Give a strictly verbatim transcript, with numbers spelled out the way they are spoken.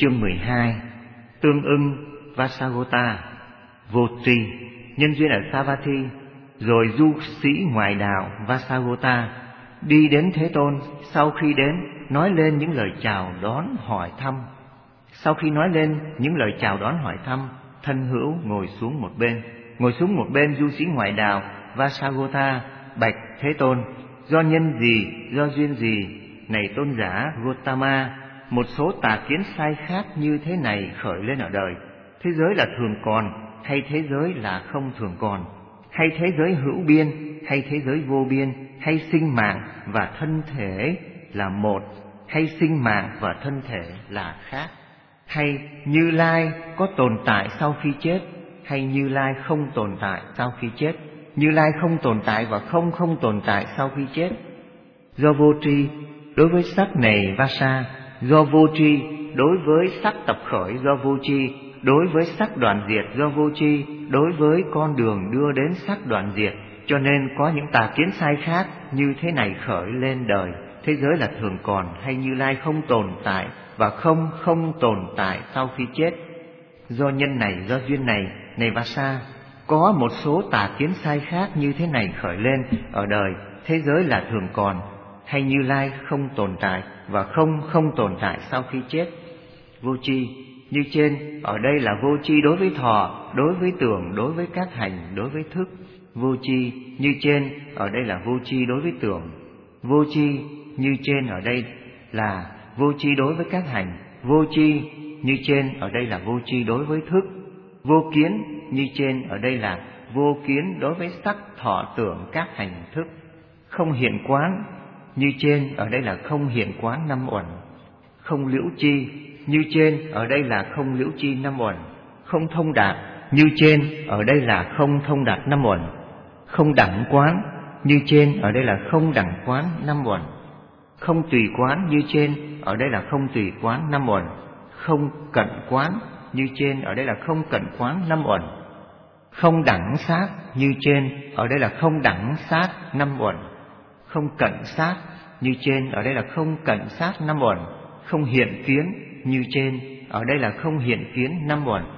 Chương mười hai. Tương ưng Vasagota. Vô tri, nhân duyên ở Savatthi. Rồi du sĩ ngoại đạo Vasagota đi đến Thế Tôn. Sau khi đến, nói lên những lời chào đón hỏi thăm. Sau khi nói lên những lời chào đón hỏi thăm, thân hữu ngồi xuống một bên. Ngồi xuống một bên, du sĩ ngoại đạo Vasagota bạch Thế Tôn: do nhân gì, do duyên gì, này tôn giả Gotama, một số tà kiến sai khác như thế này khởi lên ở đời? Thế giới là thường còn, hay thế giới là không thường còn? Hay thế giới hữu biên, hay thế giới vô biên? Hay sinh mạng và thân thể là một, hay sinh mạng và thân thể là khác? Hay Như Lai có tồn tại sau khi chết, hay Như Lai không tồn tại sau khi chết? Như Lai không tồn tại và không không tồn tại sau khi chết. Do vô tri đối với sắc này Vasa, do vô tri đối với sắc tập khởi, do vô tri đối với sắc đoạn diệt, do vô tri đối với con đường đưa đến sắc đoạn diệt, cho nên có những tà kiến sai khác như thế này khởi lên đời. Thế giới là thường còn, hay Như Lai không tồn tại và không không tồn tại sau khi chết? Do nhân này, do duyên này, này Vasa, có một số tà kiến sai khác như thế này khởi lên ở đời. Thế giới là thường còn, hay Như Lai không tồn tại và không không tồn tại sau khi chết? Vô tri như trên, ở đây là vô tri đối với thọ, đối với tưởng, đối với các hành, đối với thức. Vô tri như trên, ở đây là vô tri đối với tưởng. Vô tri như trên, ở đây là vô tri đối với các hành. Vô tri như trên, ở đây là vô tri đối với thức. Vô kiến như trên, ở đây là vô kiến đối với sắc, thọ, tưởng, các hành, thức. Không hiện quán như trên, ở đây là không hiện quán năm uẩn. Không liễu chi như trên, ở đây là không liễu chi năm uẩn. Không thông đạt như trên, ở đây là không thông đạt năm uẩn. Không đẳng quán như trên, ở đây là không đẳng quán năm uẩn. Không tùy quán như trên, ở đây là không tùy quán năm uẩn. Không cận quán như trên, ở đây là không cận quán năm uẩn. Không đẳng sát như trên, ở đây là không đẳng sát năm uẩn. Không cận sát như trên, ở đây là không cận sát năm uẩn. Không hiện kiến như trên, ở đây là không hiện kiến năm uẩn.